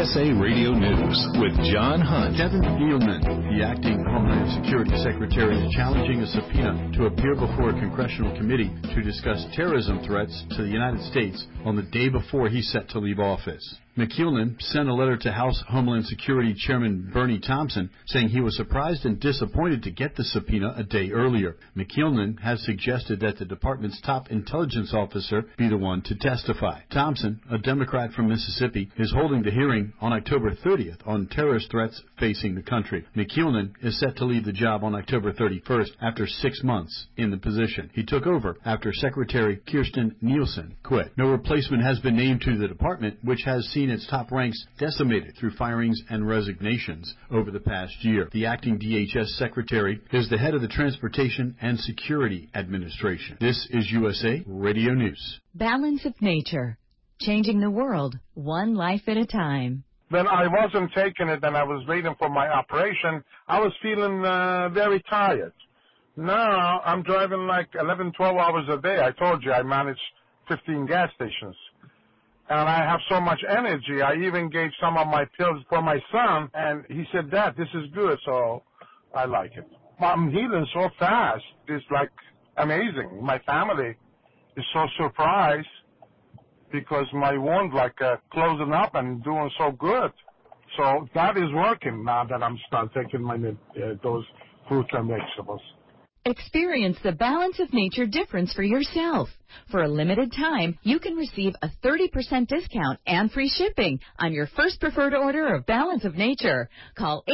USA Radio News with John Hunt. Kevin Nealman, the acting Homeland Security Secretary, is challenging a subpoena to appear before a congressional committee to discuss terrorism threats to the United States on the day before he's set to leave office. McKeown sent a letter to House Homeland Security Chairman Bernie Thompson saying he was surprised and disappointed to get the subpoena a day earlier. McKeown has suggested that the department's top intelligence officer be the one to testify. Thompson, a Democrat from Mississippi, is holding the hearing on October 30th on terrorist threats facing the country. McKeown is set to leave the job on October 31st after 6 months in the position. He took over after Secretary Kirstjen Nielsen quit. No replacement has been named to the department, which has seen its top ranks decimated through firings and resignations over the past year. The acting DHS secretary is the head of the Transportation and Security Administration. This is USA Radio News. Balance of Nature, changing the world one life at a time. When I wasn't taking it and I was waiting for my operation, I was feeling very tired. Now I'm driving like 11, 12 hours a day. I told you I manage 15 gas stations. And I have so much energy. I even gave some of my pills for my son, and he said, "Dad, this is good," so I like it. I'm healing so fast. It's like amazing. My family is so surprised because my wound like closing up and doing so good. So that is working now that I'm start taking my those fruits and vegetables. Experience the Balance of Nature difference for yourself. For a limited time, you can receive a 30% discount and free shipping on your first preferred order of Balance of Nature. Call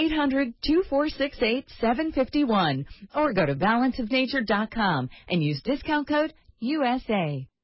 800-2468-751 or go to balanceofnature.com and use discount code USA.